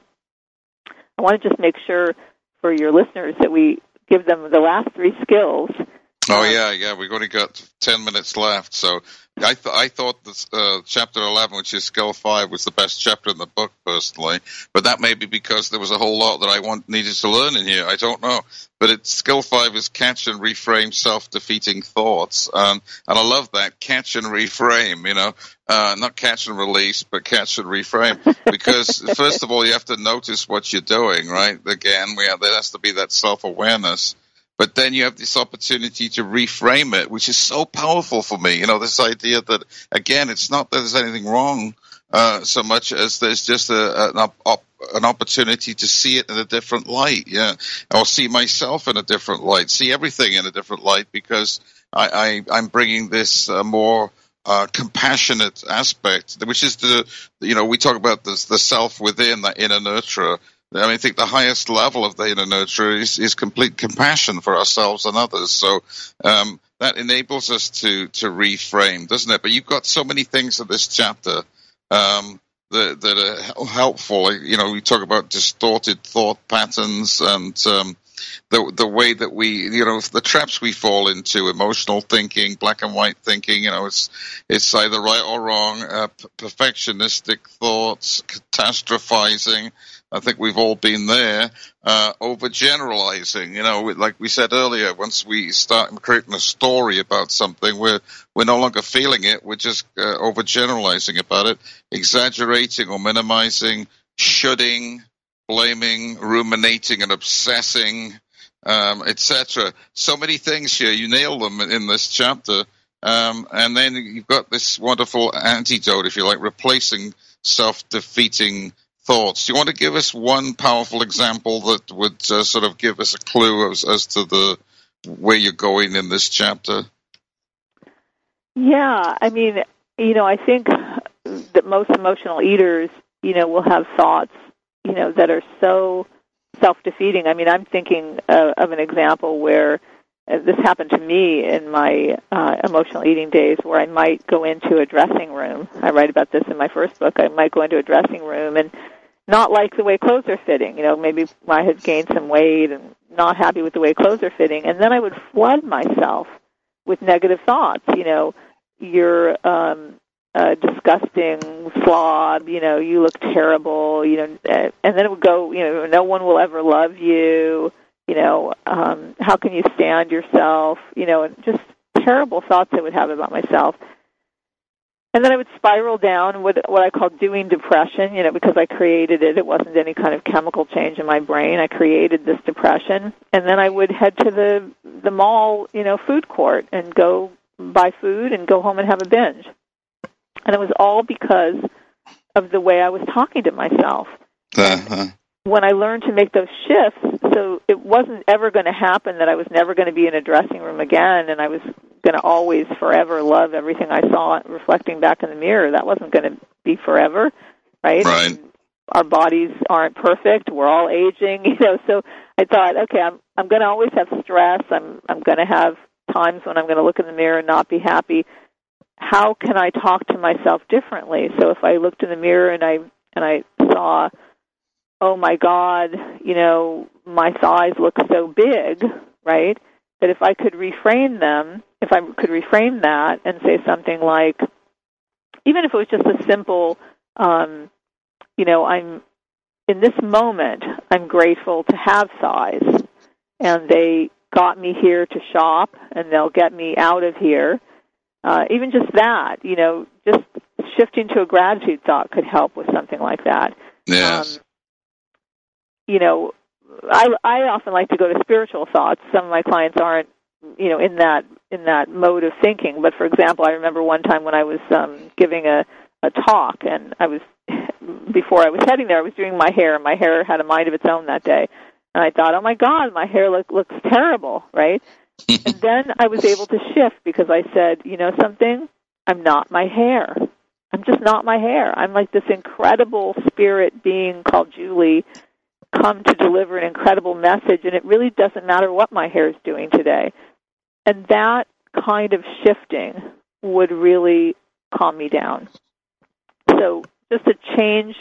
I want to just make sure for your listeners that we give them the last three skills. Oh yeah, yeah. We've only got ten minutes left, so I th- I thought this uh, chapter eleven, which is skill five, was the best chapter in the book personally. But that may be because there was a whole lot that I want needed to learn in here. I don't know. But it's skill five is catch and reframe self-defeating thoughts, um, and I love that, catch and reframe. You know, uh, not catch and release, but catch and reframe. Because first of all, you have to notice what you're doing. Right? Again, we have, there has to be that self-awareness. But then you have this opportunity to reframe it, which is so powerful for me. You know, this idea that, again, it's not that there's anything wrong uh, so much as there's just a, an, op- op- an opportunity to see it in a different light, yeah, or see myself in a different light, see everything in a different light, because I, I, I'm bringing this uh, more uh, compassionate aspect, which is the, you know, we talk about this, the self within, the inner nurturer. I mean, I think the highest level of the inner nurture is, is complete compassion for ourselves and others. So um, that enables us to to reframe, doesn't it? But you've got so many things in this chapter um, that, that are helpful. You know, we talk about distorted thought patterns and um, the the way that we, you know, the traps we fall into, emotional thinking, black and white thinking. You know, it's it's either right or wrong. Uh, perfectionistic thoughts, catastrophizing. I think we've all been there. Uh, overgeneralizing, you know, like we said earlier, once we start creating a story about something, we're we're no longer feeling it. We're just uh, overgeneralizing about it, exaggerating or minimizing, shoulding, blaming, ruminating, and obsessing, um, et cetera. So many things here. You nail them in this chapter, um, and then you've got this wonderful antidote, if you like, replacing self-defeating thoughts. Do you want to give us one powerful example that would uh, sort of give us a clue as, as to the where you're going in this chapter? Yeah, I mean, you know, I think that most emotional eaters, you know, will have thoughts, you know, that are so self-defeating. I mean, I'm thinking uh, of an example where uh, this happened to me in my uh, emotional eating days, where I might go into a dressing room. I write about this in my first book. I might go into a dressing room and not like the way clothes are fitting. You know, maybe I had gained some weight and not happy with the way clothes are fitting. And then I would flood myself with negative thoughts. You know, you're um, a disgusting slob. You know, you look terrible. You know, and then it would go, you know, no one will ever love you. You know, um, how can you stand yourself? You know, and just terrible thoughts I would have about myself. And then I would spiral down with what I call doing depression, you know, because I created it. It wasn't any kind of chemical change in my brain. I created this depression. And then I would head to the the mall, you know, food court and go buy food and go home and have a binge. And it was all because of the way I was talking to myself. Uh-huh. When I learned to make those shifts, so it wasn't ever going to happen that I was never going to be in a dressing room again and I was going to always forever love everything I saw reflecting back in the mirror. That wasn't going to be forever, right? Right. Our bodies aren't perfect. We're all aging, you know. So I thought, okay, I'm I'm going to always have stress. I'm I'm going to have times when I'm going to look in the mirror and not be happy. How can I talk to myself differently? So if I looked in the mirror and I and I saw, oh my God, you know, my thighs look so big, right? That if I could reframe them, if I could reframe that and say something like, even if it was just a simple, um, you know, I'm, in this moment, I'm grateful to have thighs, and they got me here to shop, and they'll get me out of here. Uh, even just that, you know, just shifting to a gratitude thought could help with something like that. Yes. Um, you know, I, I often like to go to spiritual thoughts. Some of my clients aren't, you know, in that in that mode of thinking. But for example, I remember one time when I was um, giving a, a talk, and I was before I was heading there, I was doing my hair. My hair had a mind of its own that day, and I thought, oh my God, my hair look, looks terrible, right? And then I was able to shift because I said, you know something, I'm not my hair. I'm just not my hair. I'm like this incredible spirit being called Julie, come to deliver an incredible message, and it really doesn't matter what my hair is doing today. And that kind of shifting would really calm me down. So just a change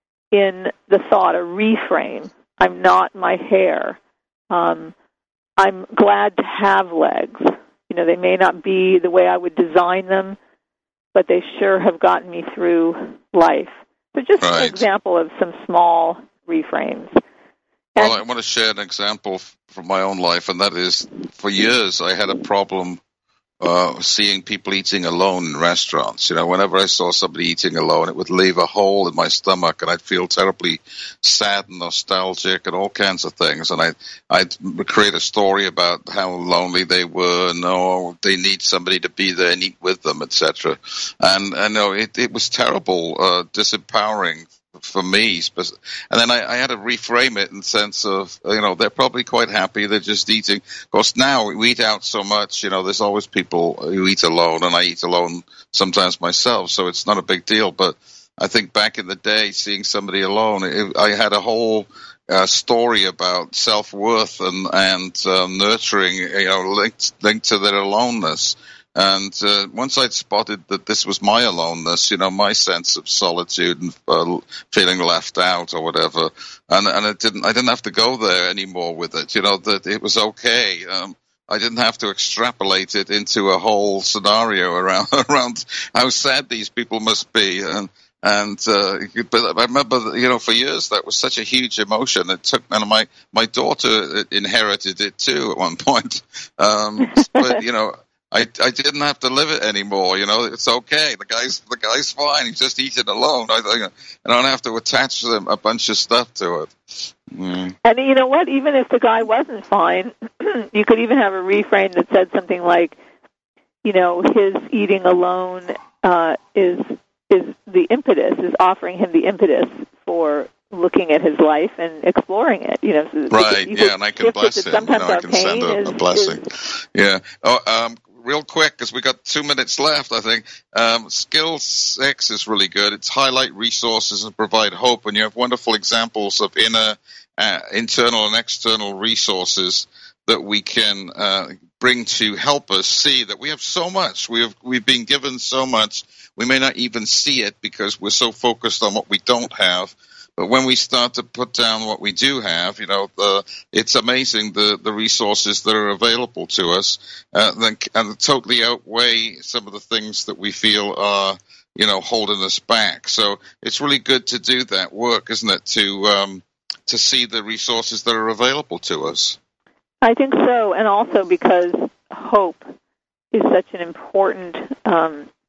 in the thought, a reframe. I'm not my hair. Um, I'm glad to have legs. You know, they may not be the way I would design them, but they sure have gotten me through life. So just right. An example of some small reframes. And well, I want to share an example from my own life, and that is, for years I had a problem uh, seeing people eating alone in restaurants. You know, whenever I saw somebody eating alone, it would leave a hole in my stomach, and I'd feel terribly sad and nostalgic and all kinds of things. And I, I'd create a story about how lonely they were, and oh, they need somebody to be there and eat with them, et cetera. And I know it, it was terrible, uh, disempowering for me. And then I, I had to reframe it in the sense of, you know, they're probably quite happy. They're just eating. Of course, now we eat out so much, you know, there's always people who eat alone, and I eat alone sometimes myself, so it's not a big deal. But I think back in the day, seeing somebody alone, it, I had a whole uh, story about self-worth and, and uh, nurturing, you know, linked, linked to their aloneness. And uh, once I'd spotted that this was my aloneness, you know, my sense of solitude and uh, feeling left out or whatever, and and it didn't, I didn't have to go there anymore with it. You know, that it was okay. Um, I didn't have to extrapolate it into a whole scenario around around how sad these people must be. And and uh, but I remember, you know, for years that was such a huge emotion. It took, and my my daughter inherited it too at one point. Um, but you know. I, I didn't have to live it anymore, you know. It's okay. The guy's the guy's fine. He's just eating alone. I, I, I don't have to attach them a bunch of stuff to it. Mm. And you know what? Even if the guy wasn't fine, you could even have a reframe that said something like, you know, his eating alone uh, is is the impetus, is offering him the impetus for looking at his life and exploring it. You know, so right? You yeah, and I can bless him. Sometimes you know, our I can pain send a, is, a blessing. Is, yeah. Oh, um. Real quick, because we got two minutes left, I think. Um, skill six is really good. It's highlight resources and provide hope, and you have wonderful examples of inner, uh, internal and external resources that we can uh, bring to help us see that we have so much. We have we've been given so much. We may not even see it because we're so focused on what we don't have. But when we start to put down what we do have, you know, the, it's amazing the, the resources that are available to us, uh, then, and totally outweigh some of the things that we feel are, you know, holding us back. So it's really good to do that work, isn't it, to um, to see the resources that are available to us. I think so, and also because hope is such an important um,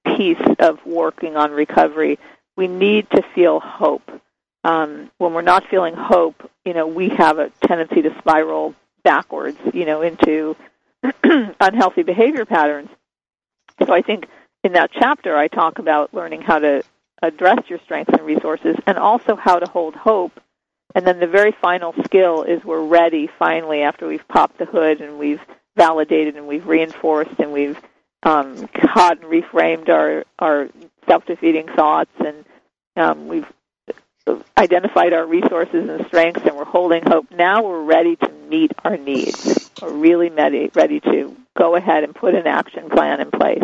piece of working on recovery. We need to feel hope. Um, when we're not feeling hope, you know, we have a tendency to spiral backwards, you know, into unhealthy behavior patterns. So I think in that chapter I talk about learning how to address your strengths and resources and also how to hold hope. And then the very final skill is we're ready finally after we've popped the hood and we've validated and we've reinforced and we've um, caught and reframed our, our self-defeating thoughts and um, we've identified our resources and strengths and we're holding hope. Now we're ready to meet our needs. We're really ready, ready to go ahead and put an action plan in place.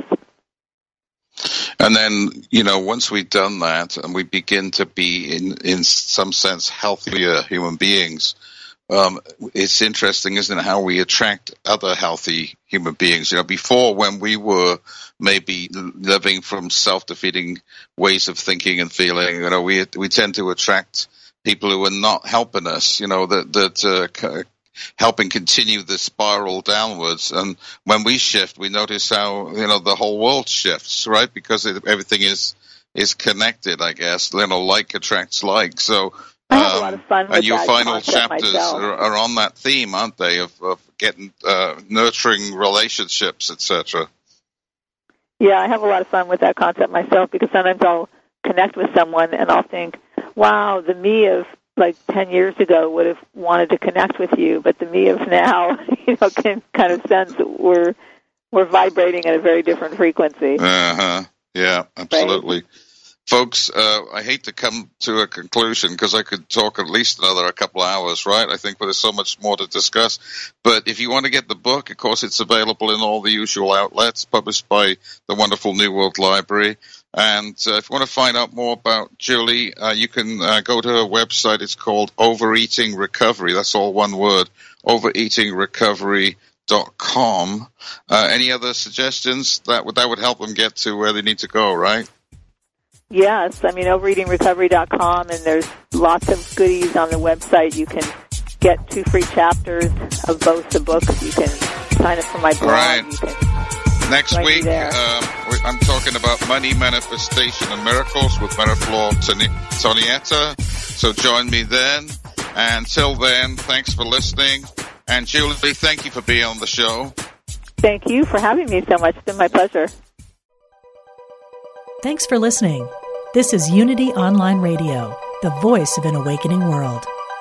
And then, you know, once we've done that and we begin to be, in, in some sense, healthier human beings, um, it's interesting, isn't it, how we attract other healthy human beings. You know, before when we were maybe living from self-defeating ways of thinking and feeling, you know, we we tend to attract people who are not helping us, you know, that, that uh, helping continue the spiral downwards. And when we shift, we notice how, you know, the whole world shifts, right? Because it, everything is is connected, I guess. You know, like attracts like. So, I have um, a lot of fun with and your that final chapters are, are are on that theme, aren't they? Of, of getting uh, nurturing relationships, et cetera. Yeah, I have a lot of fun with that concept myself because sometimes I'll connect with someone and I'll think, wow, the me of like ten years ago would have wanted to connect with you, but the me of now, you know, can kind of sense that we're we're vibrating at a very different frequency. Uh-huh. Yeah, absolutely. Right? Folks, uh, I hate to come to a conclusion because I could talk at least another a couple of hours, right? I think, but there's so much more to discuss. But if you want to get the book, of course, it's available in all the usual outlets, published by the wonderful New World Library. And uh, if you want to find out more about Julie, uh, you can uh, go to her website. It's called Overeating Recovery. That's all one word, overeating recovery dot com. Uh, any other suggestions? That would, that would help them get to where they need to go, right? Yes, I mean, overeating recovery dot com, and there's lots of goodies on the website. You can get two free chapters of both the books. You can sign up for my blog. Right. You can Next week, um, I'm talking about money, manifestation, and miracles with Mariflor Tonietta. So join me then. And until then, thanks for listening. And Julie, thank you for being on the show. Thank you for having me so much. It's been my pleasure. Thanks for listening. This is Unity Online Radio, the voice of an awakening world.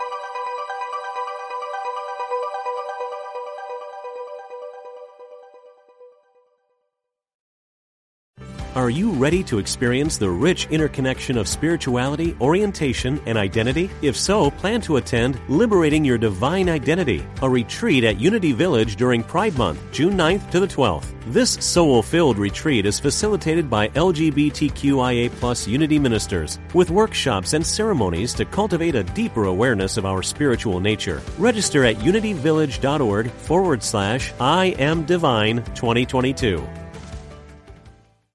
Are you ready to experience the rich interconnection of spirituality, orientation, and identity? If so, plan to attend Liberating Your Divine Identity, a retreat at Unity Village during Pride Month, June ninth to the twelfth. This soul-filled retreat is facilitated by L G B T Q I A plus Unity ministers, with workshops and ceremonies to cultivate a deeper awareness of our spiritual nature. Register at unityvillage.org forward slash I am divine 2022.